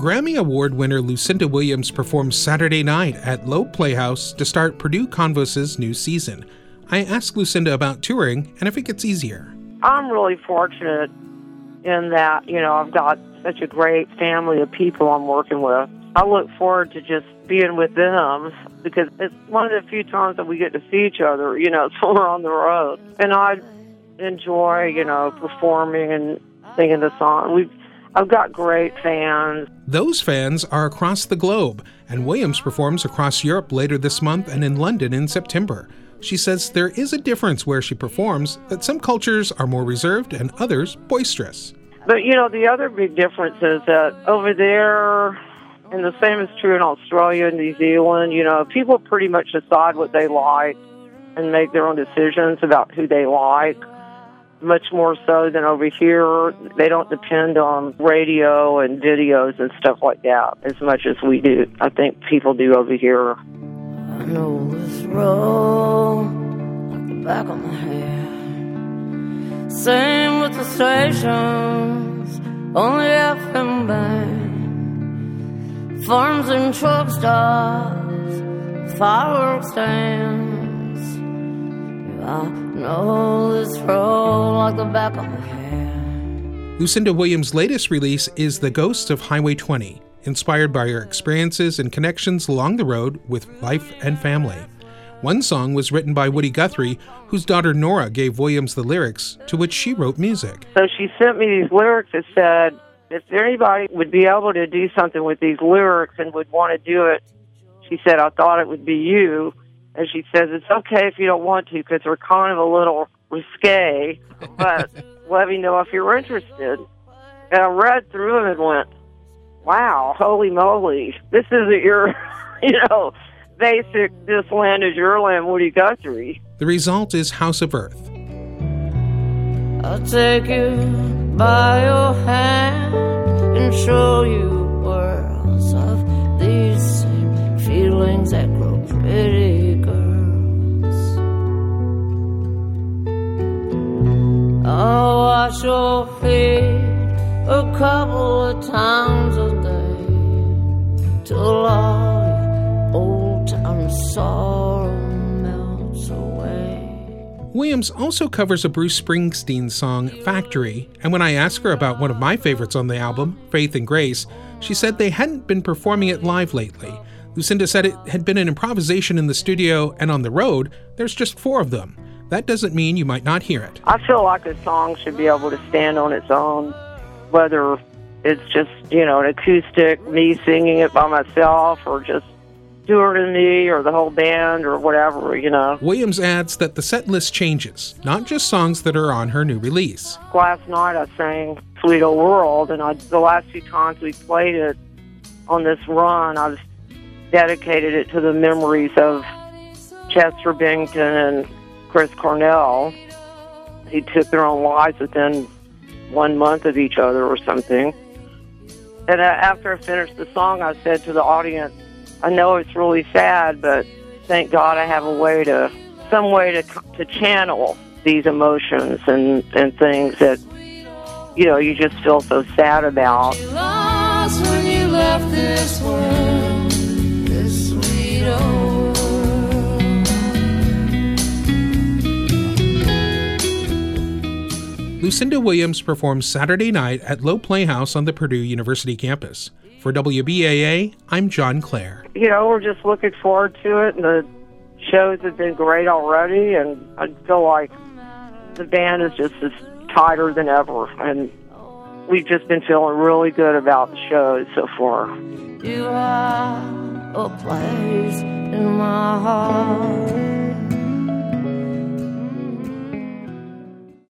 Grammy Award winner Lucinda Williams performs Saturday night at Loeb Playhouse to start Purdue Convos' new season. I asked Lucinda about touring and if it gets easier. I'm really fortunate in that, I've got such a great family of people I'm working with. I look forward to just being with them because it's one of the few times that we get to see each other, so we're on the road. And I enjoy, performing and singing the song. I've got great fans. Those fans are across the globe, and Williams performs across Europe later this month and in London in September. She says there is a difference where she performs, that some cultures are more reserved and others boisterous. But, the other big difference is that over there, and the same is true in Australia and New Zealand, people pretty much decide what they like and make their own decisions about who they like. Much more so than over here. They don't depend on radio and videos and stuff like that as much as we do. I think people do over here. I know this road like the back of my hand. Same with the stations, only FM band. Farms and truck stops, fireworks stands. I know this road like the back of my hand. Lucinda Williams' latest release is The Ghosts of Highway 20, inspired by her experiences and connections along the road with life and family. One song was written by Woody Guthrie, whose daughter Nora gave Williams the lyrics, to which she wrote music. So she sent me these lyrics that said, if anybody would be able to do something with these lyrics and would want to do it, she said, I thought it would be you. And she says, it's okay if you don't want to because they're kind of a little risque, but let me know if you're interested. And I read through them and went, wow, holy moly, this isn't your, basic, this land is your land, Woody Guthrie. The result is House of Earth. I'll take you by your hand and show you worlds of these same feelings that grow pretty girls. I'll wash your feet a couple of times a day till all your old time sorrow melts away. Williams also covers a Bruce Springsteen song, Factory, and when I asked her about one of my favorites on the album, Faith and Grace, she said they hadn't been performing it live lately. Lucinda said it had been an improvisation in the studio, and on the road, there's just 4 of them. That doesn't mean you might not hear it. I feel like a song should be able to stand on its own, whether it's just, an acoustic, me singing it by myself, or just Stuart and me, or the whole band, or whatever, Williams adds that the set list changes, not just songs that are on her new release. Last night I sang Sweet Old World, and the last few times we played it on this run, I've dedicated it to the memories of Chester Bennington and Chris Cornell. He took their own lives within 1 month of each other or something. And after I finished the song, I said to the audience, I know it's really sad, but thank God I have some way to channel these emotions and things that, you just feel so sad about. You lost when you left this world, this sweet old. Lucinda Williams performs Saturday night at Loeb Playhouse on the Purdue University campus. For WBAA, I'm John Clare. We're just looking forward to it, and the shows have been great already, and I feel like the band is just as tighter than ever, and we've just been feeling really good about the shows so far. You have a place in my heart.